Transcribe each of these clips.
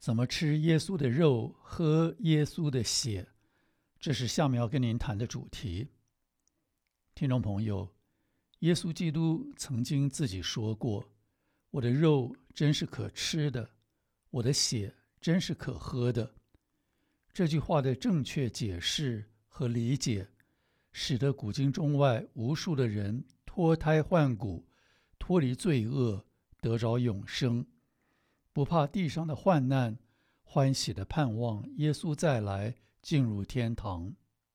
怎么吃耶稣的肉，喝耶稣的血，这是下面要跟您谈的主题。听众朋友，耶稣基督曾经自己说过，我的肉真是可吃的，我的血真是可喝的。这句话的正确解释和理解，使得古今中外无数的人脱胎换骨，脱离罪恶，得着永生，不怕地上的患难，欢喜的盼望耶稣再来，进入天堂。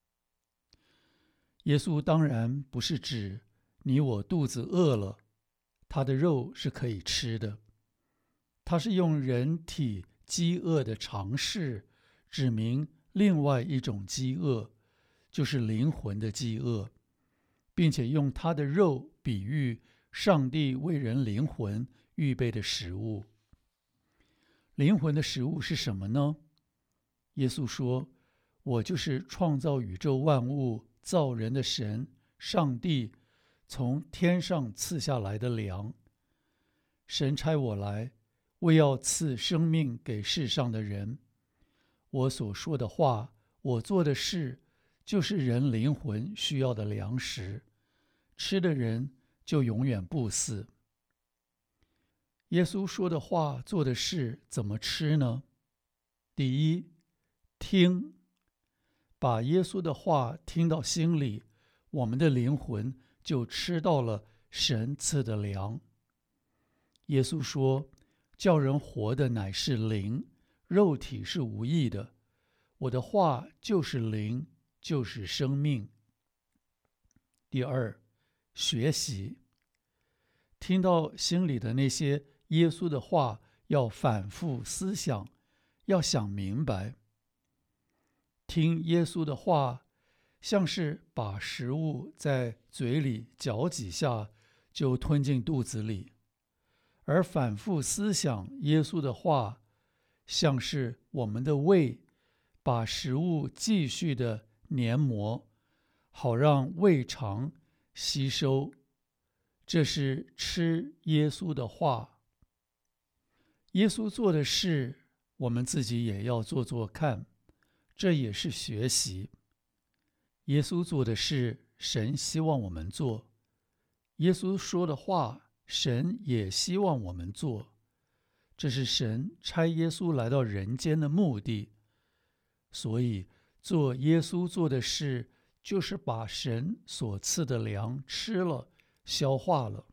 耶稣当然不是指你我肚子饿了，他的肉是可以吃的。他是用人体饥饿的常识，指明另外一种饥饿，就是灵魂的饥饿，并且用他的肉比喻上帝为人灵魂预备的食物。灵魂的食物是什么呢？耶稣说，我就是创造宇宙万物造人的神，上帝从天上赐下来的粮。神差我来，为要赐生命给世上的人。我所说的话，我做的事，就是人灵魂需要的粮食，吃的人就永远不死。耶稣说的话，做的事，怎么吃呢？第一，听，把耶稣的话听到心里，我们的灵魂就吃到了神赐的粮。耶稣说，叫人活的乃是灵，肉体是无益的。我的话就是灵，就是生命。第二，学习，听到心里的那些耶稣的话，要反复思想，要想明白。听耶稣的话，像是把食物在嘴里嚼几下就吞进肚子里，而反复思想耶稣的话，像是我们的胃把食物继续的研磨，好让胃肠吸收。这是吃耶稣的话。耶稣做的事，我们自己也要做做看，这也是学习。耶稣做的事，神希望我们做；耶稣说的话，神也希望我们做。这是神差耶稣来到人间的目的。所以做耶稣做的事，就是把神所赐的粮吃了，消化了。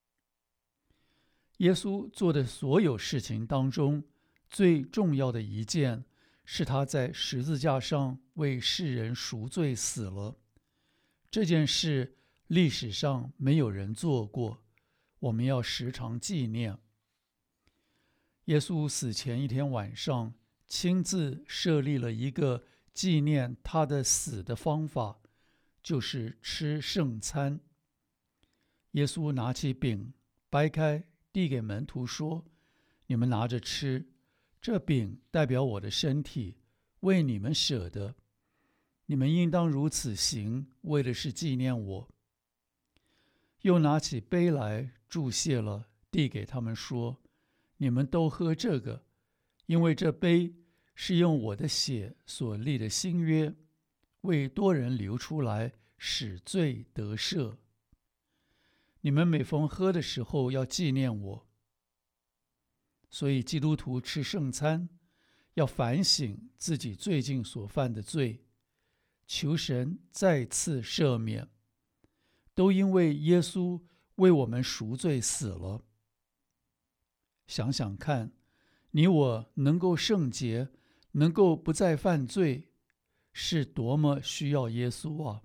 耶稣做的所有事情当中，最重要的一件，是他在十字架上为世人赎罪死了。这件事历史上没有人做过，我们要时常纪念。耶稣死前一天晚上，亲自设立了一个纪念他的死的方法，就是吃圣餐。耶稣拿起饼，掰开，递给门徒说，你们拿着吃，这饼代表我的身体，为你们舍的，你们应当如此行，为的是纪念我。又拿起杯来，祝谢了，递给他们说，你们都喝这个，因为这杯是用我的血所立的新约，为多人流出来，使罪得赦。你们每逢喝的时候，要纪念我。所以基督徒吃圣餐，要反省自己最近所犯的罪，求神再次赦免，都因为耶稣为我们赎罪死了。想想看，你我能够圣洁，能够不再犯罪，是多么需要耶稣啊！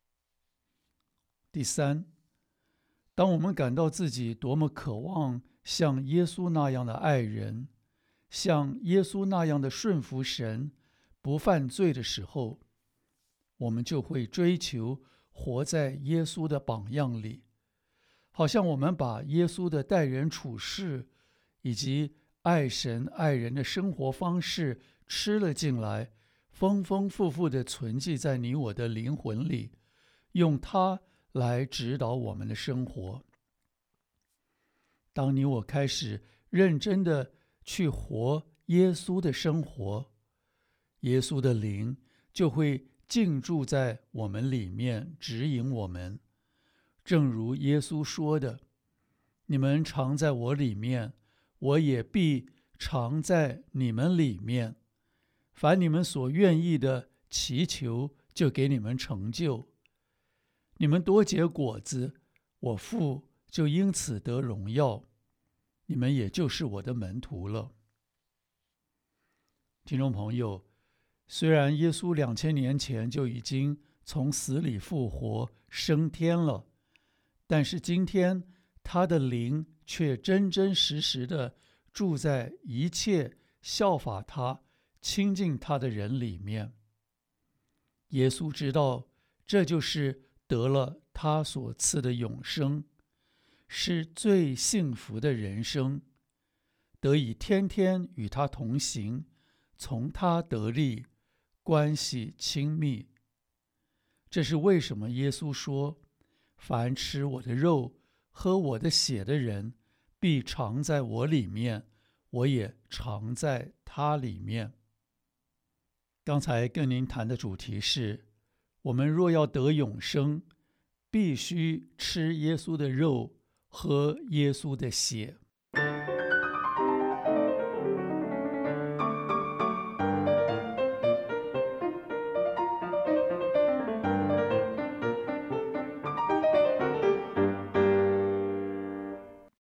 第三，当我们感到自己多么渴望像耶稣那样的爱人，像耶稣那样的顺服神，不犯罪的时候，我们就会追求活在耶稣的榜样里，好像我们把耶稣的待人处事以及爱神爱人的生活方式吃了进来，丰丰富富地存记在你我的灵魂里，用它来指导我们的生活。当你我开始认真地去活耶稣的生活，耶稣的灵就会进驻在我们里面，指引我们。正如耶稣说的，你们常在我里面，我也必常在你们里面。凡你们所愿意的，祈求，就给你们成就。你们多结果子，我父就因此得荣耀，你们也就是我的门徒了。听众朋友，虽然耶稣2000年前就已经从死里复活升天了，但是今天他的灵却真真实实的住在一切效法他、亲近他的人里面。耶稣知道，这就是得了他所赐的永生，是最幸福的人生，得以天天与他同行，从他得利，关系亲密。这是为什么耶稣说，凡吃我的肉、喝我的血的人，必常在我里面，我也常在他里面。刚才跟您谈的主题是，我们若要得永生，必须吃耶稣的肉，喝耶稣的血。